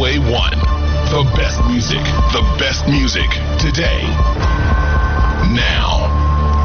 VOA1. The best music today, now.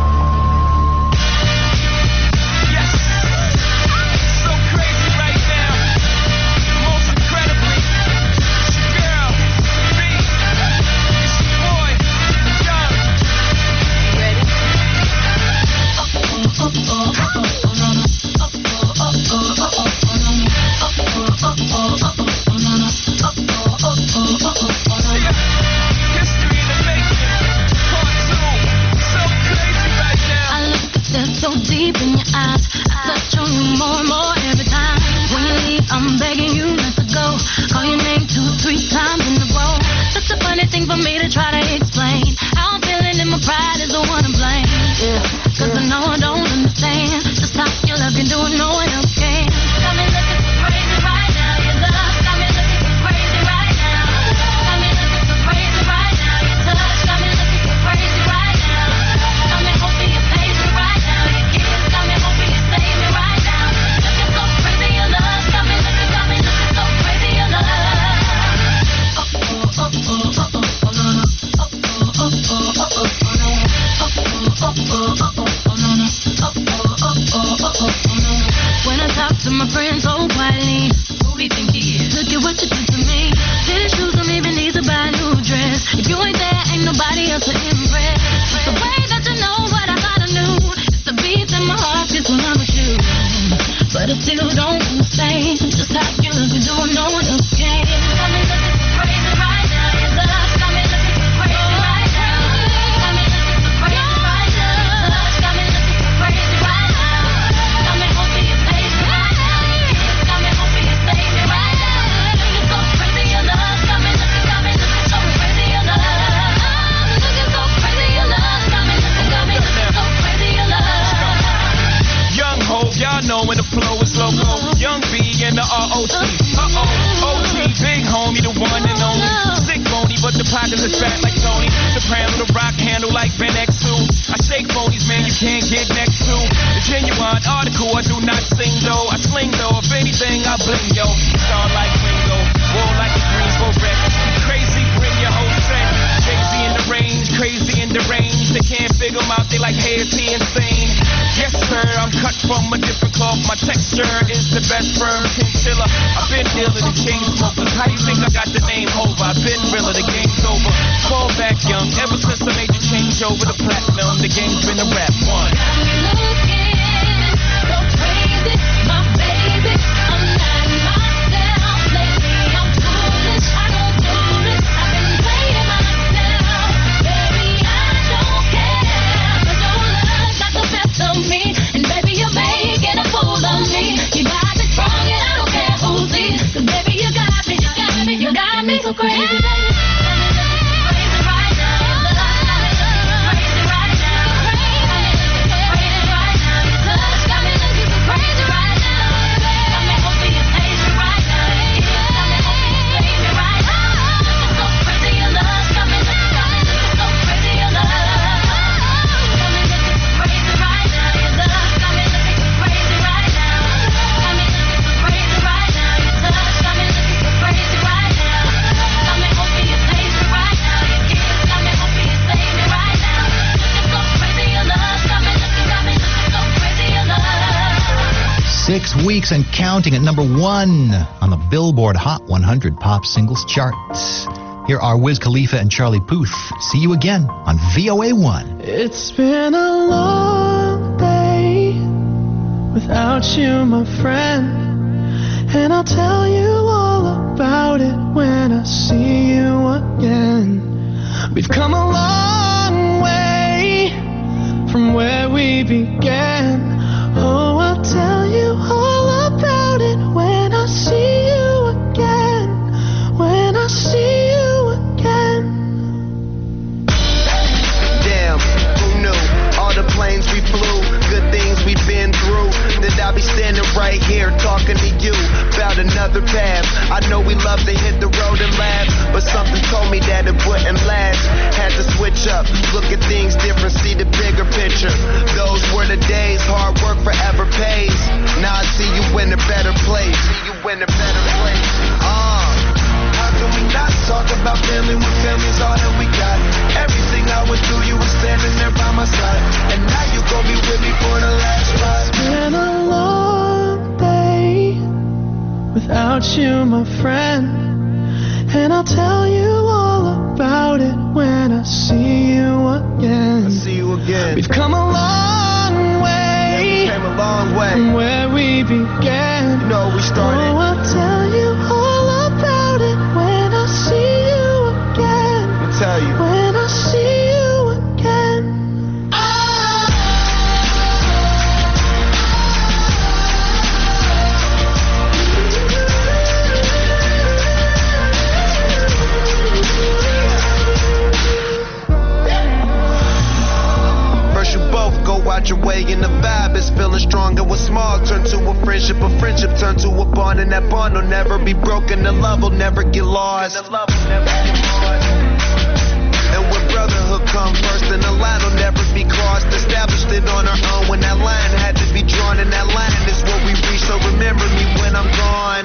Weeks and counting at number 1 on the Billboard Hot 100 Pop Singles Chart. Here are Wiz Khalifa and Charlie Puth. See you again on VOA1. It's been a long day without you, my friend, and I'll tell you all about it when I see you again. We've come a long way from where we began. Oh, I'll tell you all about it when I see you again. When I see you again. Damn, who knew? All the planes we flew, good things we've been through. That I'll be standing right here talking to you about another path. I know we love to hit the road and laugh, but something told me that it wouldn't last. Had to switch up, look at things different, see the bigger picture. Those were the days, hard work forever pays. Now I see you in a better place. See you in a better place. without you, my friend. And I'll tell you all about it when I see you again. I see you again. We've come a long way, Yeah, we came a long way from where we began. You know, we started. Oh, I'll tell you all about it when I see you again. Let me tell you. When I see you again. First you both go out your way and the vibe is feeling stronger. What's small turn to a friendship turn to a bond, and that bond will never be broken. The love will never get lost. And when brotherhood comes first, then the line will never be crossed. Established it on our own when that line had to be drawn, and that line is what we reach. So remember me when I'm gone.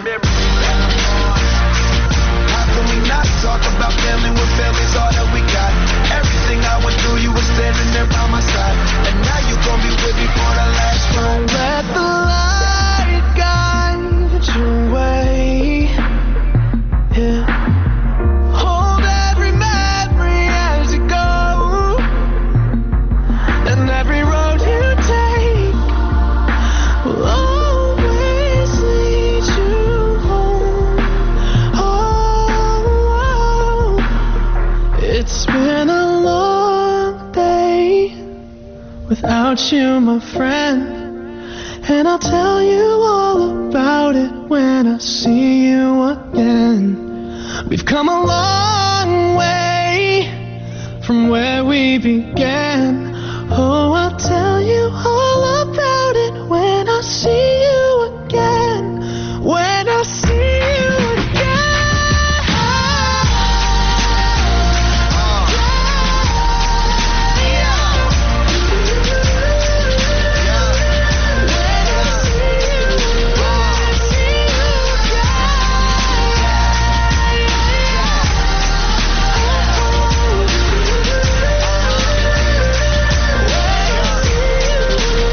How can we not talk about family when family's all that we got? Everything I went through, you were standing there by my side, and now you gon' be with me for the last ride. Let the light guide your way. Yeah. Hold every memory as you go, and every road you take will always lead you home. Oh, it's been a long day without you, my friend. And I'll tell you all about it when I see you again. We've come a long way from where we began. Oh, I'll tell you all about it when I see you again. When I see you again.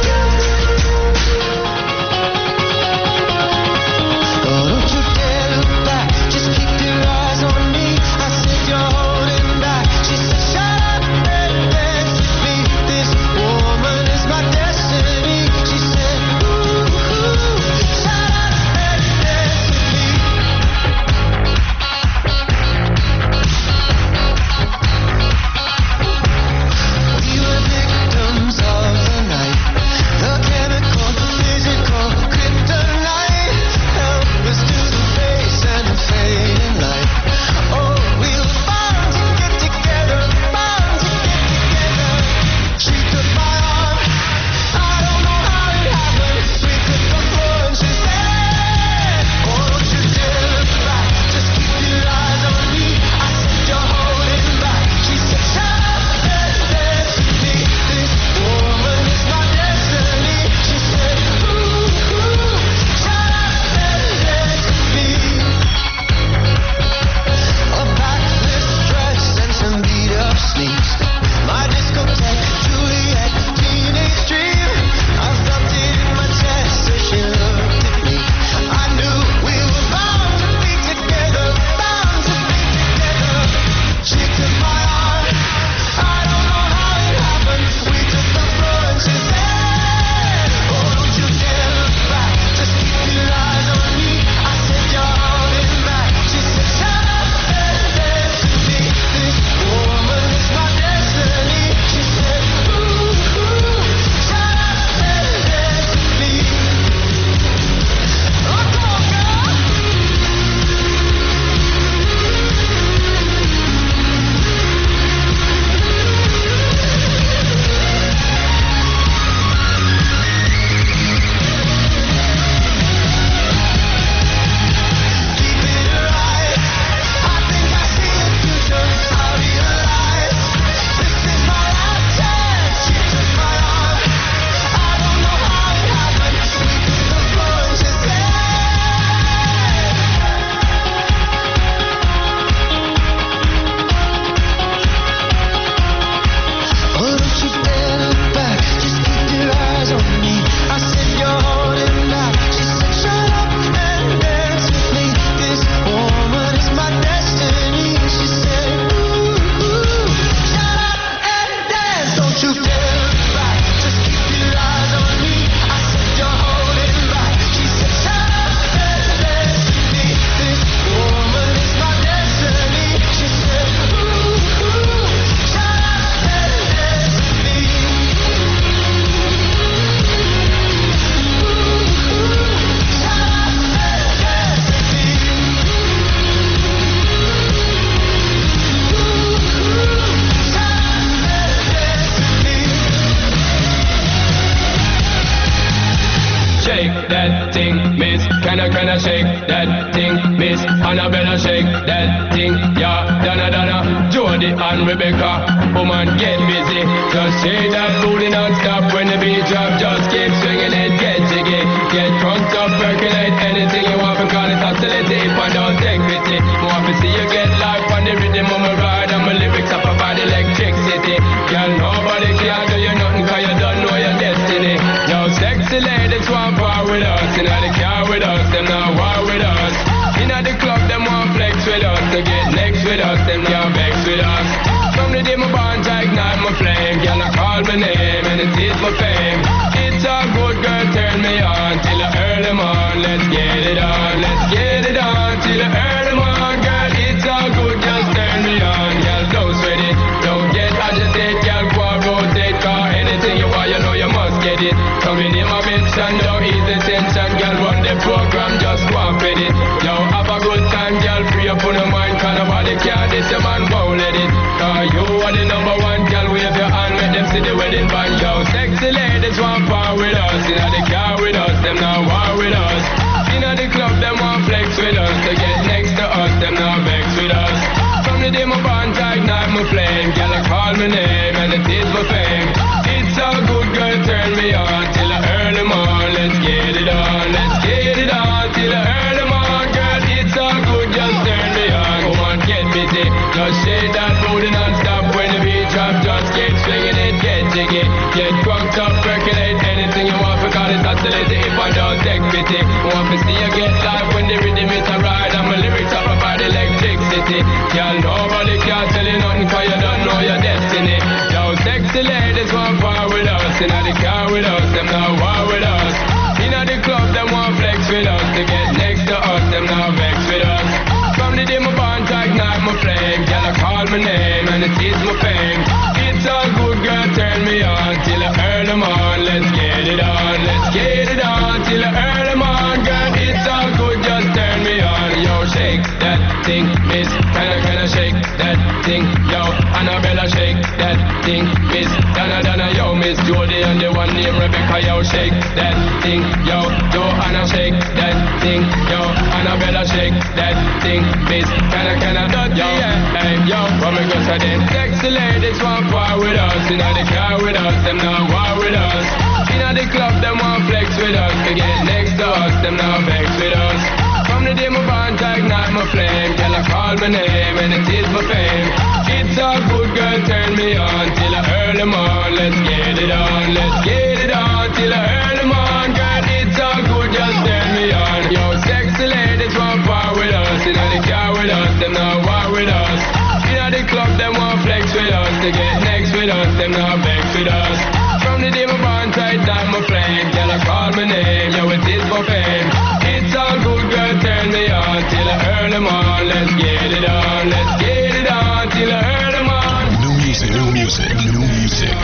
Can I shake that thing, Miss Annabella, shake that thing, yeah, Donna, Jody and Rebecca, woman get busy, just shake that booty non-stop when the beat drop, just keep swinging it, get jiggy, get drunk up, percolate, anything you want, because it's hostility, if I don't take pity, more to see you get life on the rhythm of my ride, and my lyrics up about electricity, girl, nobody can do you nothing, cause you don't know your destiny, yo, sexy ladies want power with us, in the car with us, them not war with us. In the club, them want flex with us. To get next with us, them not vex with us. From the day my bond, I ignite my flame. Girl, I call my name and it is my fame. It's a good girl, turn me on till I earn them on. Let's get it on, let's get it on till I earn them on. Girl, it's a good, just turn me on. Girl, don't sweat it, don't get agitated. Girl, go and rotate, cause anything you want, you know you must get it. Come in my mention, don't ease the tension. Girl, run the program, just go and fit it. Yo, have a good time, girl, free up on your mind. Cause nobody can this, your man won't let it. Cause you are the number one, girl, wave your hand, make them see the wedding band. Yo, sexy ladies want power with us. In the car with us, them not war with us. In the club, them want flex with us. To get next to us, them not vex with us. From the day my bond, I ignite my flame. Girl, I call my name and it is my fame. It's a good girl, turn me on till I earn them on. Let's get it on, let's get it on till I earn them on. Girl, it's a good, just turn me on. Come on, get busy, just shake that booty non-stop. When the beat drop, just keep swinging it, get jiggy. Get crunked up, percolate, anything you want, because it's oscillating if I don't take pity. Want to see you get live when the rhythm is a ride. And my lyrics up about electricity. Girl, nobody can tell you nothing, cause you don't know your destiny. Yo, sexy ladies want power with us. In the car with us, them not war with us. In the club, them want flex with us. To get next to us, them not vex with us. From the day my bond, I ignite my flame. Girl, I call my name and it is my fame. It's a good girl, turn me on till I earn them on. Let's get it on, let's get it on till I earn them on. Girl, it's all good, just turn me on. Yo, shake that thing, Miss. Can I shake that thing? Yo, Annabella, shake that thing, Miss. Donna, yo, Miss Jody and the one named Rebecca, yo, shake that thing, yo. Joanna, shake that thing, yo. Annabella, shake that thing, Miss. Can I, yo, hey, yo, what me go say then? Sexy ladies want power with us. In the car with us, them not war with us. In the club, them want flex with us. To get next to us, them not vex with us. From the day my bond, I ignite my flame. Girl, I call my name and it is my fame. It's a good girl, turn me on till I earn them on. Let's get it on, let's get it on till I earn them on. Girl, it's a good, just turn me on. Yo, sexy ladies want power with us. In the car with us, them not war with us. In the club, them want flex with us. To get next with us, them not vex with us. From the day my bond, I ignite my flame. Girl, I call my name, yo, it is my fame. It's all good, girl, turn me on till I earn them on. Let's get it on, let's get it on till I earn them on. New music, new music, new music.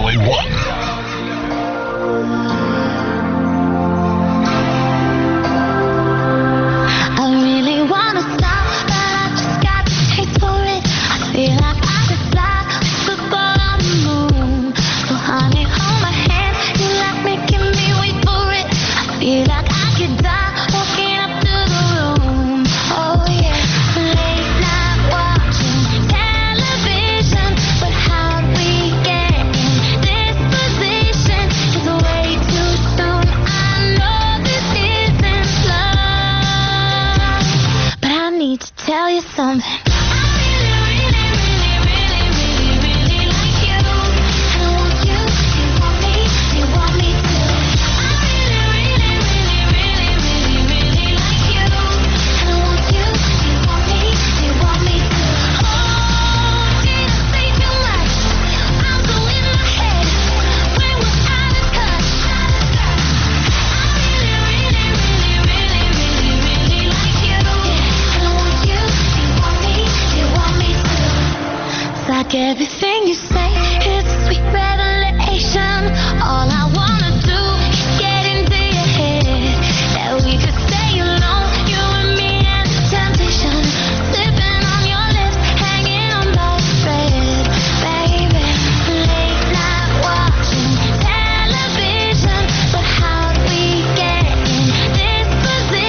VOA1. Tell you something. Everything you say is a sweet revelation. All I wanna do is get into your head. That we could stay alone, you and me and the temptation. Sipping on your lips, hanging on by a thread. Baby, late night watching television. But how do we get in this position?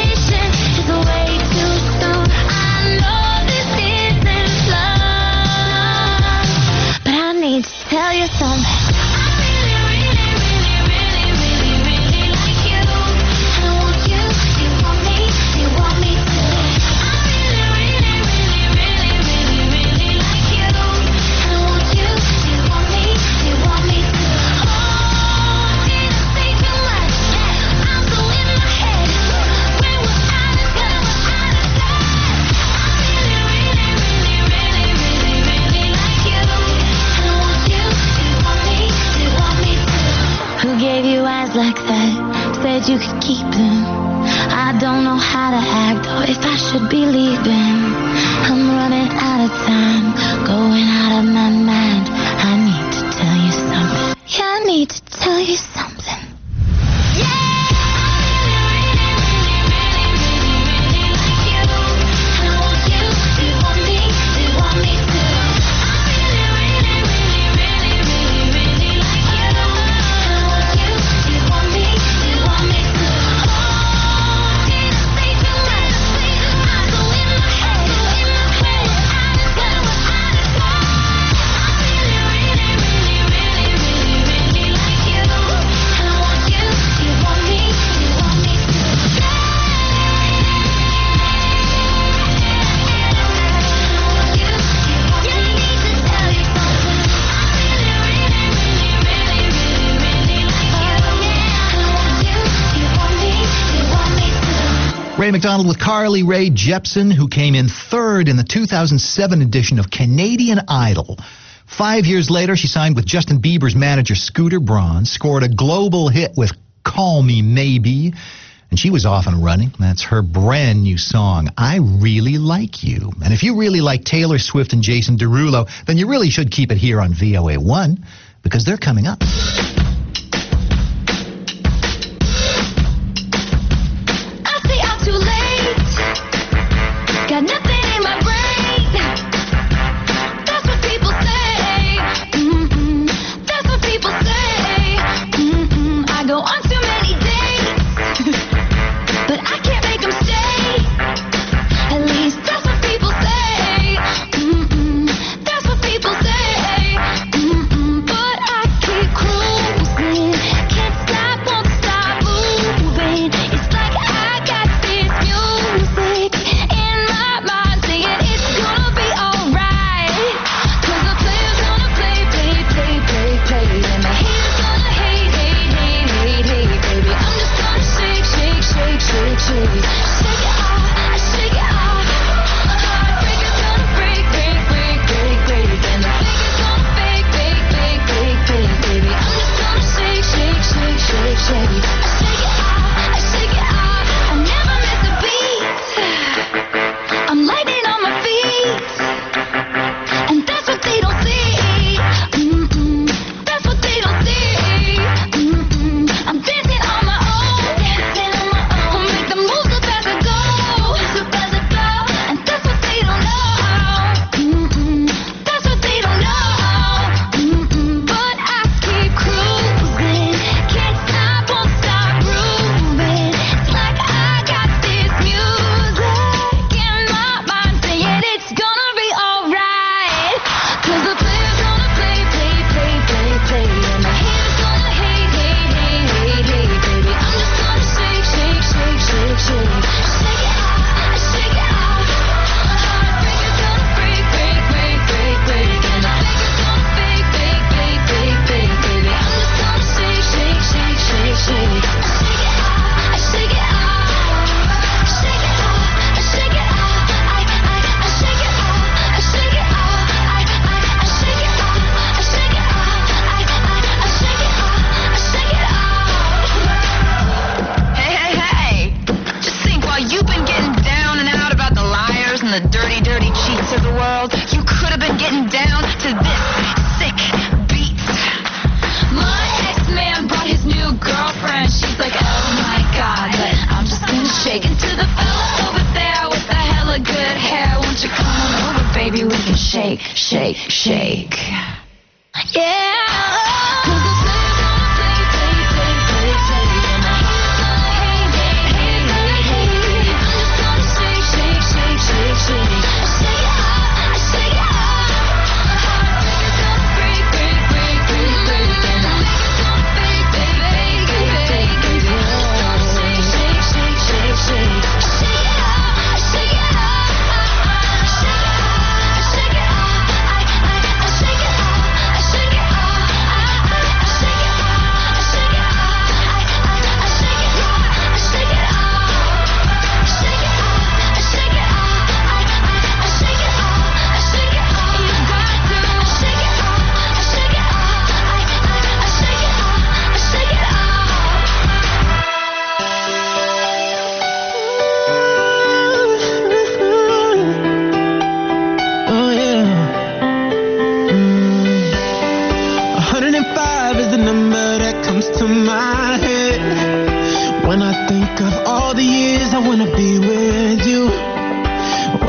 should be leaving. I'm running out of time, going out of my mind. I need to tell you something. Yeah, I need to tell you something. Yeah! Ray McDonald with Carly Rae Jepsen, who came in third in the 2007 edition of Canadian Idol. 5 years later, she signed with Justin Bieber's manager Scooter Braun, scored a global hit with Call Me Maybe, and she was off and running. That's her brand new song, I Really Like You. And if you really like Taylor Swift and Jason Derulo, then you really should keep it here on VOA1, because they're coming up. Got nothing in my brain. That's what people say. That's what people say. I go on too many dates, but I can't make them stay. At least that's what people say. That's what people say. But I keep cruising. Can't stop, won't stop moving. It's like I got this music in my mind saying it's gonna be alright. 'Cause the player's gonna play. And the haters gonna hate. Baby, I'm just gonna shake. Shake it off, shake it off. Heartbreaker's gonna break. And the faker's gonna fake. Baby, I'm just gonna shake. I shake it off. I never miss a beat. I'm lightning on my feet, and that's what they don't see. That's what they don't see. I'm dancing on my own. I'll make the moves up as I go. And that's what they don't know. That's what they don't know. But I keep cruising. Can't stop, won't stop grooving. It's like I got this music in my mind saying it's gonna be alright. 'Cause the player's gonna play. And the haters gonna hate. Baby, I'm just gonna shake. Shake it off, shake it off. Heartbreaker's gonna break. And the faker's gonna fake. Baby, I'm just gonna shake. I shake it off, I shake it off. Shake it off, I shake it off. I shake it off, I shake it off. I shake it off, I shake it off. I shake it off, I shake it off. Hey. Just think, while you've been getting down and out about the liars and the dirty cheats of the world, you could have been getting down to this sick beat. My ex-man brought his new girlfriend. She's like, oh my god, but I'm just gonna shake. Into the fella over there with the hella good hair. Won't you come on over, baby? We can shake. Yeah. 'Cause the player's gonna play. And the haters gonna hate. I'm just gonna shake. I shake it off, I shake it off. Heartbreaker's gonna break. And the faker's gonna fake. Baby, I'm just gonna shake. I shake it off, I shake it off. I shake it off, I shake it off.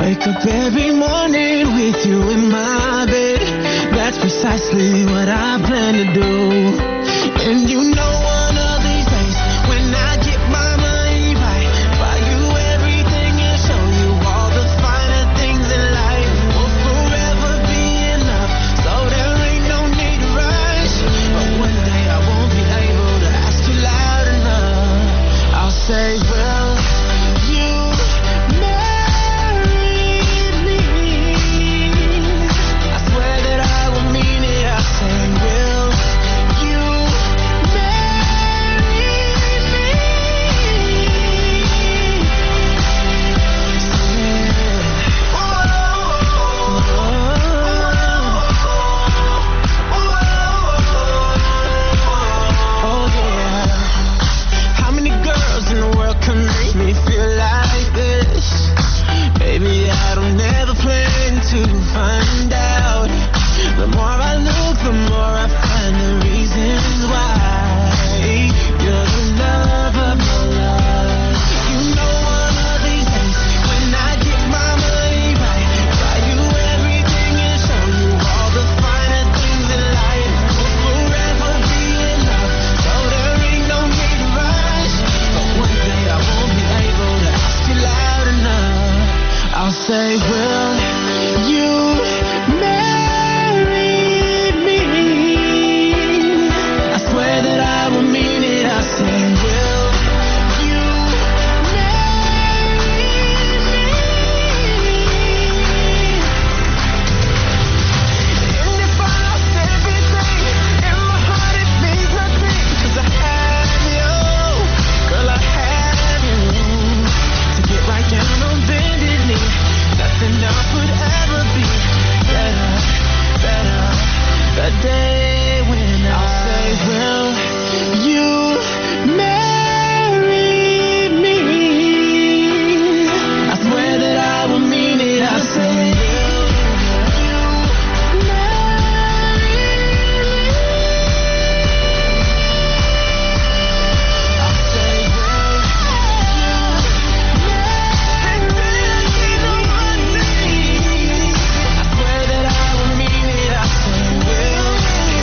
Wake up every morning with you in my bed. That's precisely what I plan to do. And you know one of these days when I get my money right, buy you everything and show you all the finer things in life. Will forever be enough, so there ain't no need to rush. But one day I won't be able to ask you loud enough. I'll say, will you marry me? I swear that I will mean it. I say, will you marry me? Oh yeah. How many girls in the world can make me feel like this? Baby, I don't ever plan to find out. The more I look, the more I find the reasons why. You're the love of my life. You know one of these days when I get my money right, buy you everything and show you all the finer things in life. Will forever be enough, so there ain't no need to rush. But one day I won't be able to ask you loud enough. I'll say, will you marry me? I swear that I will mean it. I say, will you marry me? And if I lost everything in my heart, it means nothing, 'cause I have you. Girl, I have you. To get right down on bended knee, nothing else would ever be better. The day when I'll say, will you marry me? I swear that I will mean it. I say, will you marry me? I'll say, will you marry me? I swear that I will mean it. I say, will you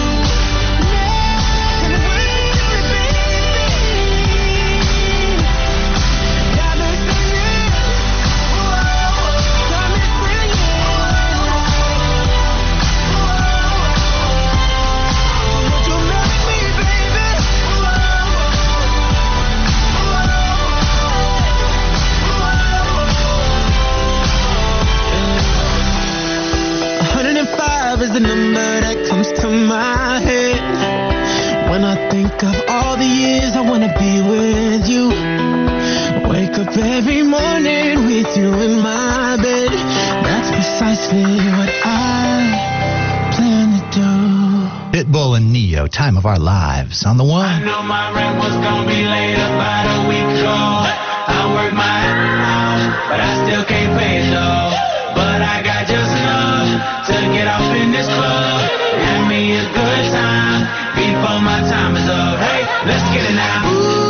is the number that comes to my head when I think of all the years I wanna be with you. Wake up every morning with you in my bed. That's precisely what I plan to do. Pitbull and Neo, Time of Our Lives on the I one. know my rent was gonna be late about a week ago. I work my ass off, but I still can't pay it though. But I got just enough to get off in this club. Have me a good time before my time is up. Hey, let's get it now.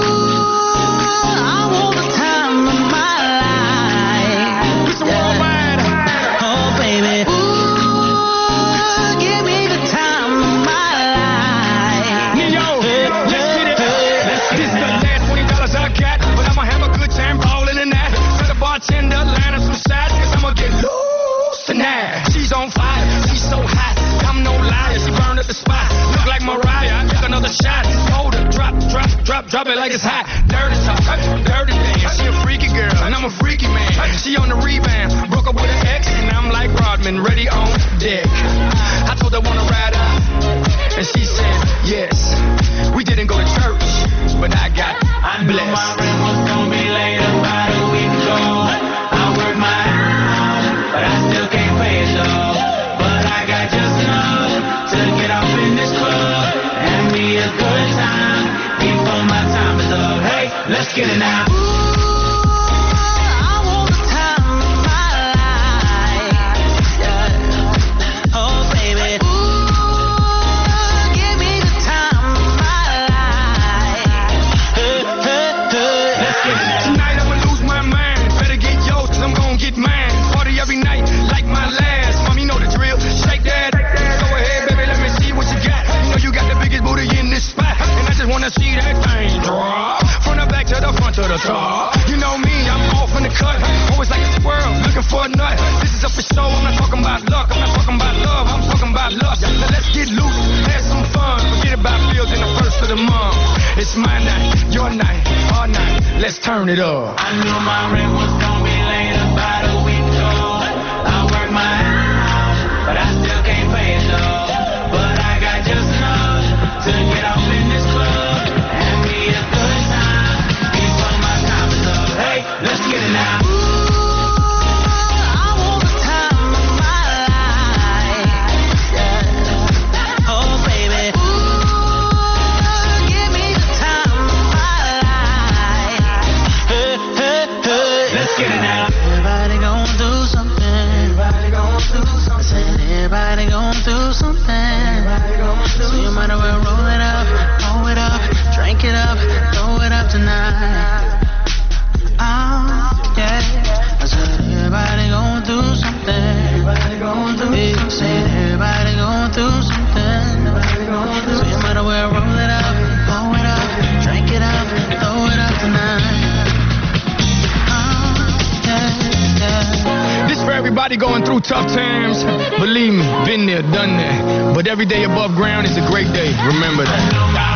I want the time of my life. Oh, baby. Give me the time of my life. Let's get it. This is the last $20 I got, but I'ma have a good time balling in that. Tell the bartender, line up some shots, 'cause I'ma get loose tonight. She's on fire, she's so hot, I'm no liar, she burned up the spot. Look like Mariah, I took another shot. Hold her, drop it like it's hot. Dirty talk, dirty dance, she a freaky girl, and I'm a freaky man. She on the rebound, broke up with an ex, and I'm like Rodman, ready on deck. I told her wanna ride up, and she said yes. We didn't go to church, but I got I know my blessed. rent was gonna be late about a week ago. I work my ass off, but I still can't pay it though. But I got just enough to get off in this club. Have me a good time before my time is up. Hey, let's get it now. I want the time of my life. Oh, baby. Give me the time of my life. looking for a nut. This is up for show, I'm not talking about luck. I'm not talking about love, I'm talking about lust. Now let's get loose, have some fun. Forget about bills in the first of the month. It's my night, your night, our night. Let's turn it up. I knew my rent was gonna be late about a week ago. I work my ass off, but I still can't pay it though. But I got just enough to get off in this club and be a good time before my time is up. Hey, let's get it now. Everybody gon' do something. So you might as well roll it up, drink it up, throw it up tonight. Oh, yeah. I said everybody gon' do something. Everybody gon' do something. So you might as well roll it up, drink it up, throw it up tonight. This for everybody going through tough times. Believe me, been there, done that. But every day above ground is a great day. Remember that.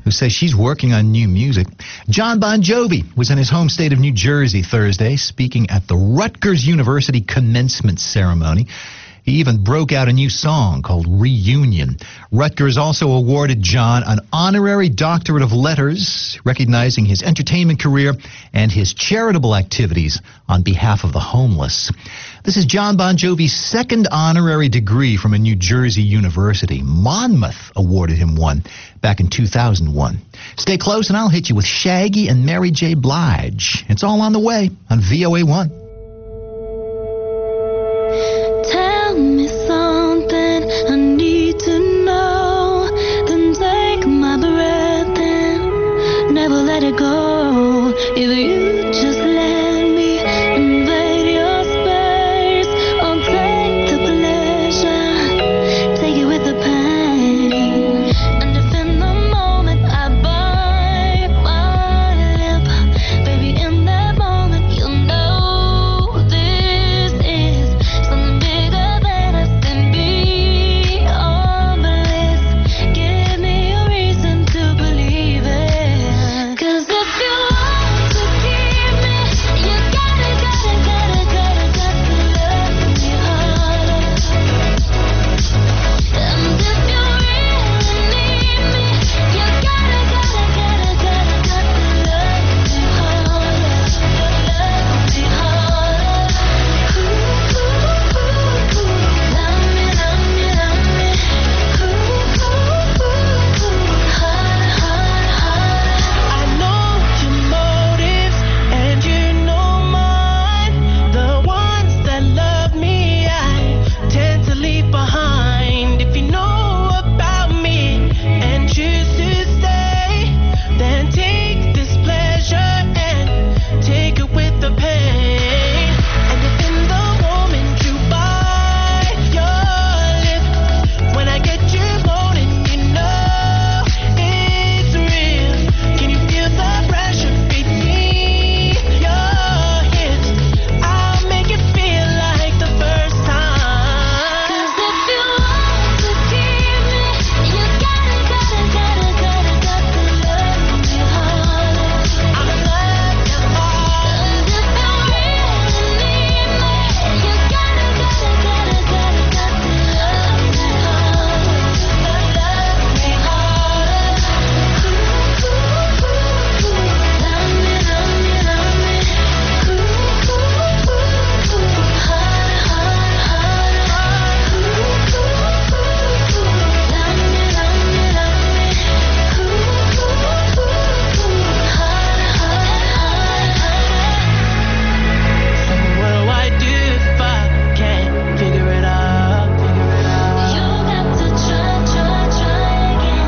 who says she's working on new music. John Bon Jovi was in his home state of New Jersey Thursday, speaking at the Rutgers University commencement ceremony. He even broke out a new song called Reunion. Rutgers also awarded John an honorary doctorate of letters, recognizing his entertainment career and his charitable activities on behalf of the homeless. This is John Bon Jovi's second honorary degree from a New Jersey university. Monmouth awarded him one back in 2001. Stay close and I'll hit you with Shaggy and Mary J. Blige. It's all on the way on VOA1. Tell me something I need to know. Then take my breath in, never let it go. If you just let me invade your space, I'll take the pleasure, take it with the pain. And if in the moment I bite my lip, baby, in that moment you'll know this is something bigger than us and beyond bliss. Give me a reason to believe it. 'Cause if you want to keep me, you gotta love me harder. And if you really need me, you gotta love me harder. Love me harder. I know your motives and you know mine. The ones that love me, I tend to leave behind. If you know about me and choose to stay, then take this pleasure and take it with the pain. And if in the moment you bite your lip, when I get you moaning, you know it's real. Can you feel the pressure beneath your hips? I'll make it feel like the first time. 'Cause if you want to keep me, you gotta love me harder. I'ma love you hard. And if you really need me, you gotta love me harder. Love me So what do I do if I can't figure it out? You got to try again.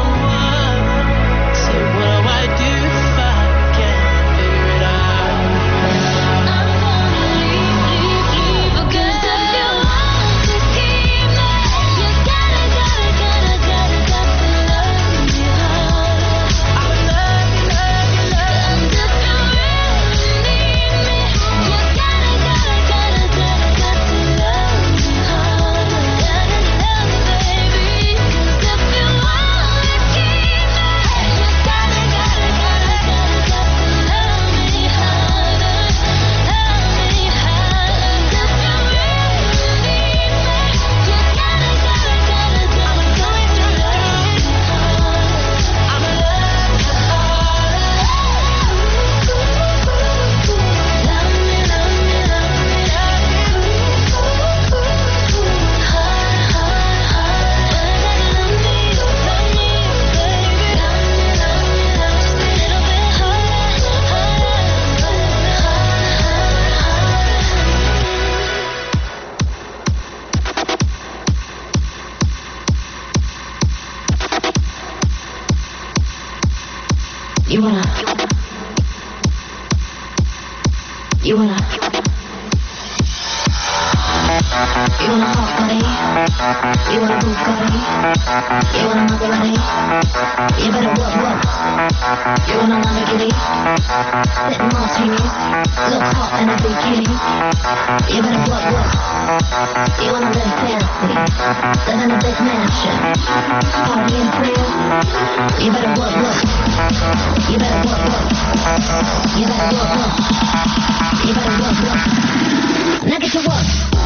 So what do I do if I can't figure it out? I'm gonna leave. 'Cause if you want to keep me, you gotta love me harder. I'ma love you, love you, love And if you really need me, you gotta love me harder. Love me, baby. 'Cause if you want to keep me, you gotta love me harder. Love me harder. And if you really need me, you gotta love me You wanna Bugatti? You want a Bugatti? You want a Maserati? You better what? You want a Lamborghini? Sitting martinis, look hot in a bikini. You better what? You wanna live fancy, live in a big mansion, party in Prius. You better what? You better work, work. You better work, work. Now get to work.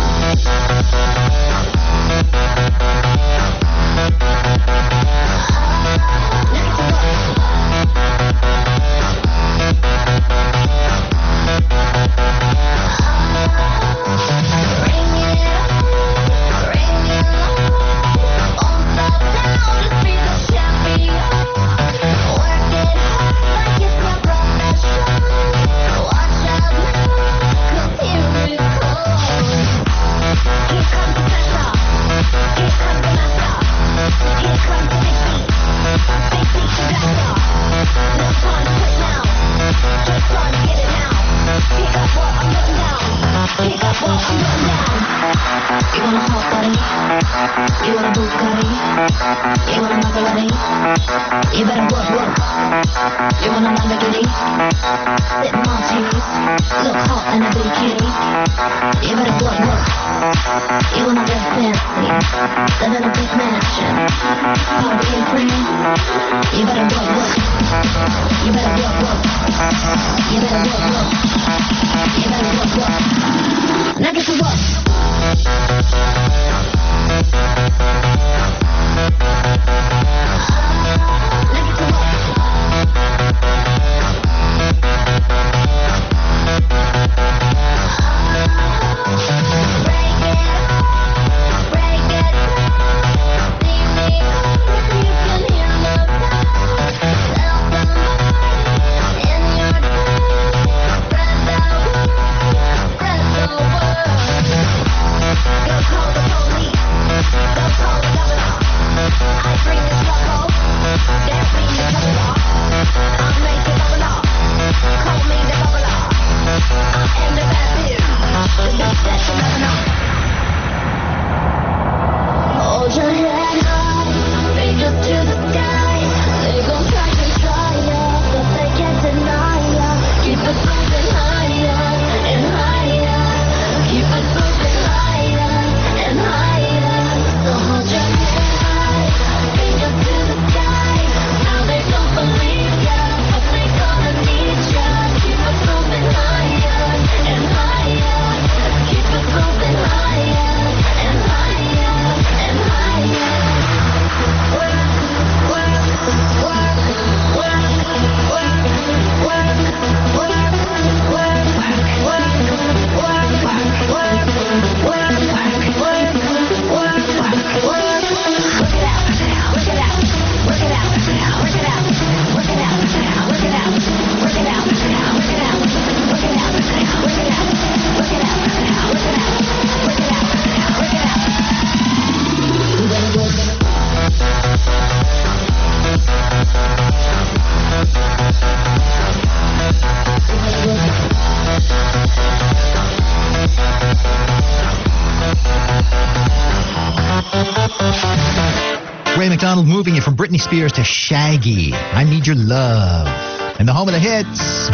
Ray McDonald moving you from Britney Spears to Shaggy. I Need Your Love. And the home of the hits,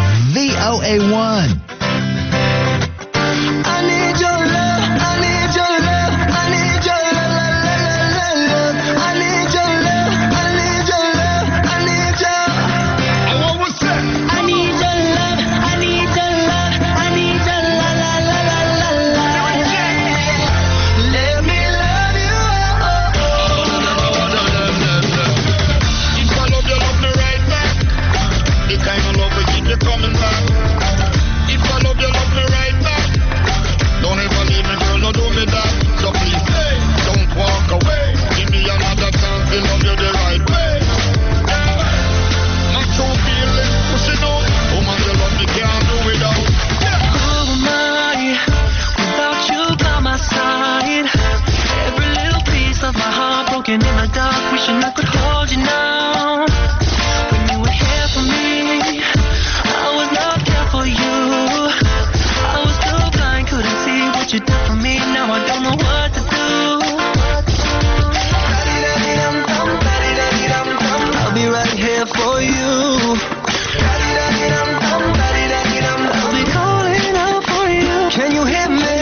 VOA1. I need your love, I need your love, I need your love, I need your love, I need your love, I need your. And what was that? I need your love, I need your love, I need your la la la la la la. Let me love you. If I love you, love me right back. The kind of love we keep you coming back. If I love you, love me right back. Don't ever leave me, girl, no do me that. So please, hey, don't walk away. Give me another chance to love you the right way. Yeah. My true feeling, pushing out. Woman, you love me, can't do without. Yeah. Who am I without you by my side? Every little piece of my heart broken in the dark, wishing I could hold you now. When you were here for me, I was not there for you. I was too blind, couldn't see what you did for me. Now I don't know what to do. I'll be right here for you. I'll be calling out for you. Can you hear me?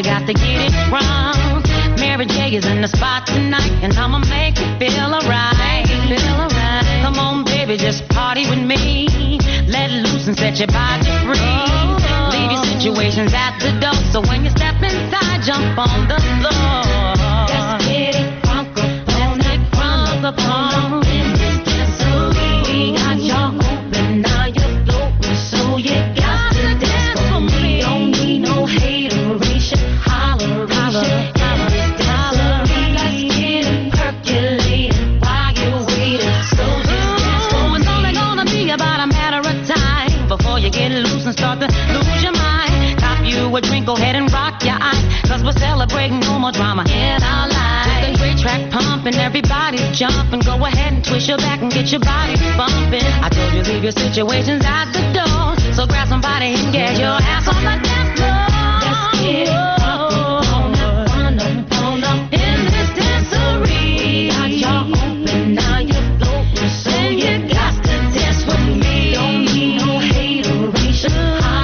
got to get it wrong. Mary J is in the spot tonight, and I'ma make you feel alright. Come on, baby, just party with me. Let loose and set your body free. Leave your situations at the door, so when you step inside, jump on the floor. Let's get it crunk up on in this dancery. We got y'all open, now you're floating, so you got to dance for me. Don't need no hateration, holleration. Start to lose your mind. Cop you a drink, go ahead and rock your eyes, cause we're celebrating no more drama in our lives. With the great track pumping, everybody's jumping. Go ahead and twist your back and get your body bumping. I told you leave your situations at the door, so grab somebody and get your ass on the dance floor. Let's get it on up in this dancery. Got y'all open, now you're floating, so you got to dance with me. Don't need no hateration.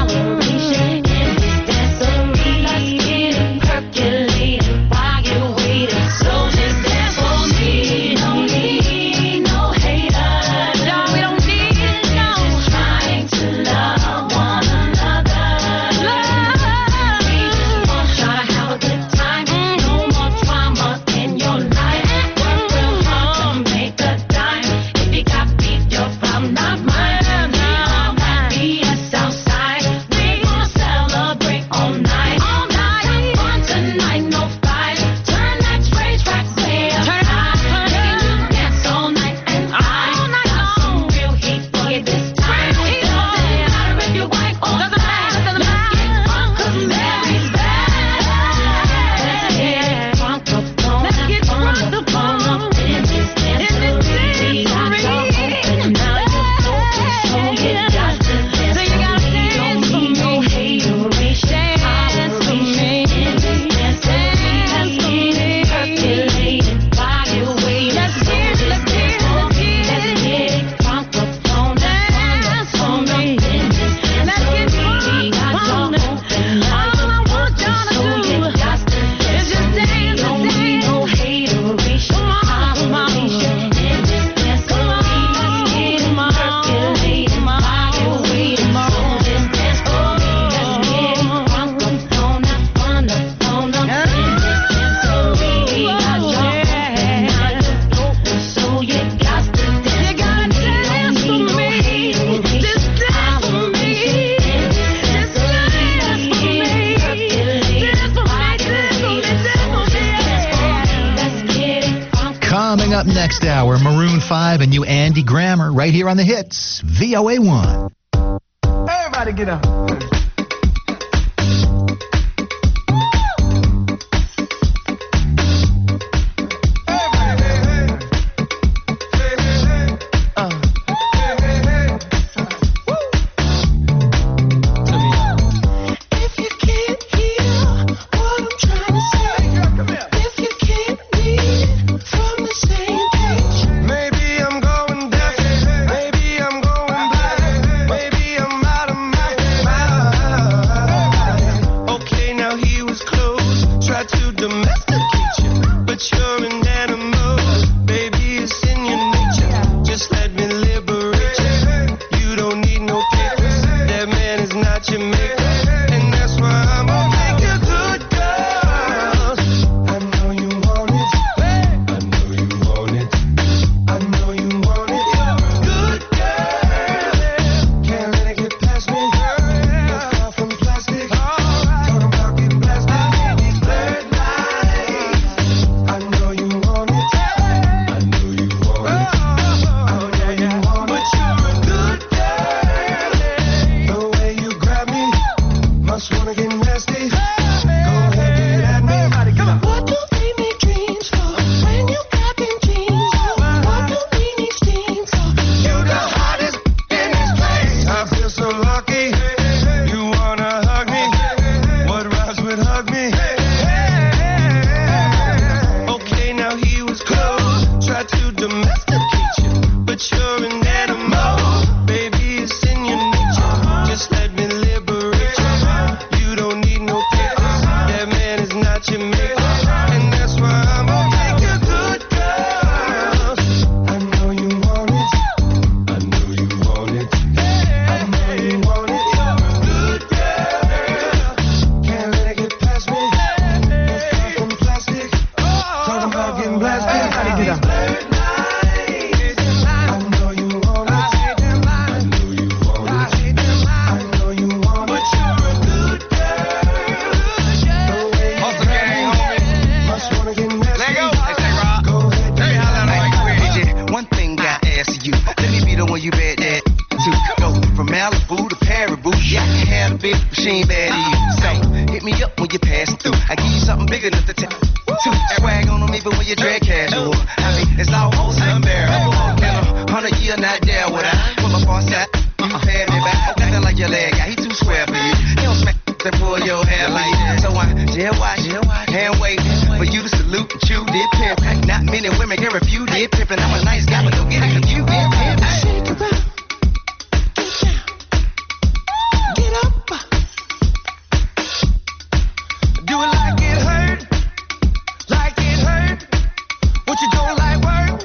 Up next hour, Maroon 5 and you, Andy Grammer, right here on the hits, VOA1. Everybody get up. she ain't bad to you. So hit me up when you pass through. I give you something big enough to take. Swag on them even when you drag casual. I mean, it's almost unbearable. In 100 years, not there would I pull up on side. You pay me back. Nothing like your leg guy. He too square for you. He don't smack to pull your hair like that. So I jail watch, hand wait for you to salute and chew. Did pimp. Not many women can refuse. Did pimp, and I'm a nice guy, but don't get it confused. Did pimp. Shake it up. Get up. Do it like it hurt. Like it hurt. What you don't like work?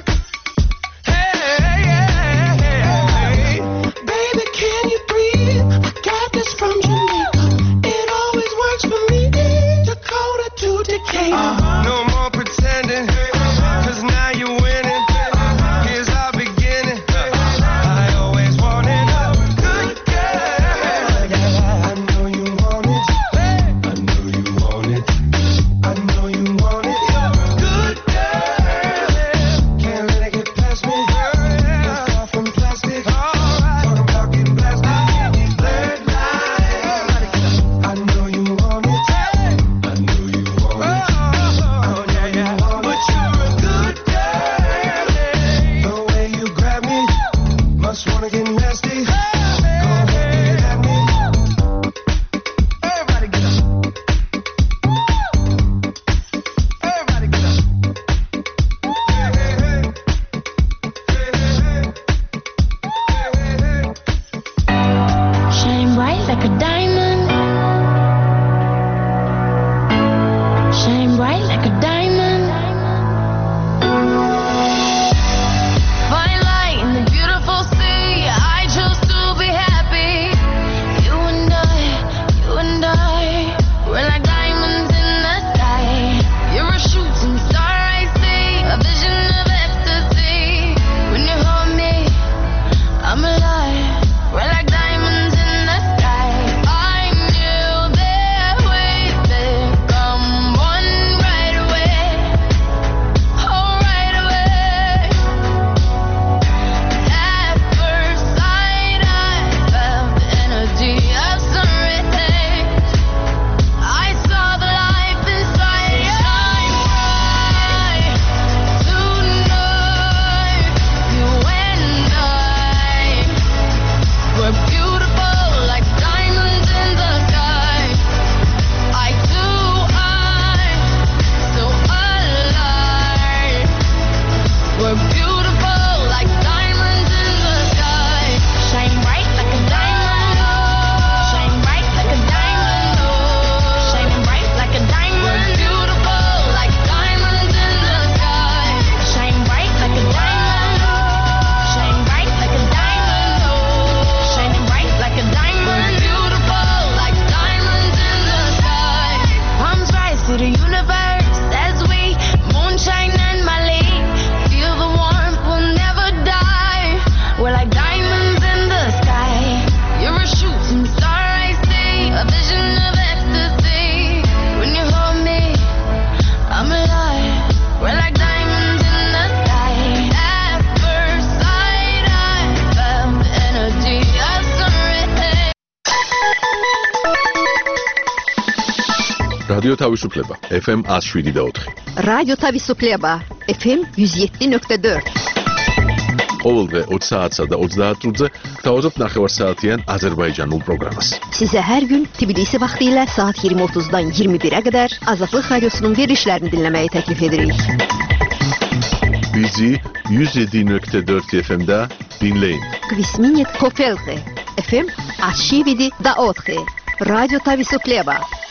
Hey. Baby, can you breathe? I got this from Jamaica. It always works for me. Dakota to Decatur. No more pretending, cause now you're winning. Here's our beginning. I always wanted a good girl. I know you want it. I know you want it. I know you want it. Good girl. Can't let it get past me. It's far from plastic. Talking about getting blasted. Third line. I know you want it. I know you want it. But you're a good girl. The way you grab me, must wanna get nasty. Go ahead, get at me. Everybody get up. Everybody get up. Shine bright like a diamond. Shine bright like a diamond. Fine light in the beautiful sea. I chose to be happy. You and I, we're like diamonds in the sky. You're a shooting star I see, a vision of ecstasy. When you hold me, I'm alive. We're like diamonds in the sky. I knew that we'd become one right away. Oh, right away. At first sight, I felt the energy of sun rays. I saw the life inside you. Shine bright tonight. You and I. We're beautiful like diamonds in the sky. Eye to eye, so alive. We're beautiful like diamonds in the sky. Shine bright like a diamond. Shine bright like a diamond. Shining bright like a diamond. We're beautiful like diamonds in the sky. Shine bright like a diamond. Shine bright like a diamond. Shining bright like a diamond. We're beautiful like diamonds in the sky. Palms rise to the universe as we moonshine and Mali. Feel the warmth, we'll never die. We're like diamonds in the sky. You're a shooting star I see, a vision of ecstasy. When you hold me, I'm alive. We're like diamonds in the sky. At first sight, I felt the energy of sun rays. რადიო თავისუფლება FM 107.4. რადიო თავისუფლება FM 107.4. ყოველდღე 20 საათსა და 30 წუთზე გთავაზობთ ნახევარსაათიან აზერბაიჯანულ პროგრამას. Size her gün Tbilisi vaxtilə saat 20:30-dan 21-ə qədər Azadlıq Radiosunun verilişlərini dinləməyi təklif edirik. Bizi 107.4 FM-də dinləyin. Kvisminit Kofelte FM 107.4. Radyo Tavisupleva.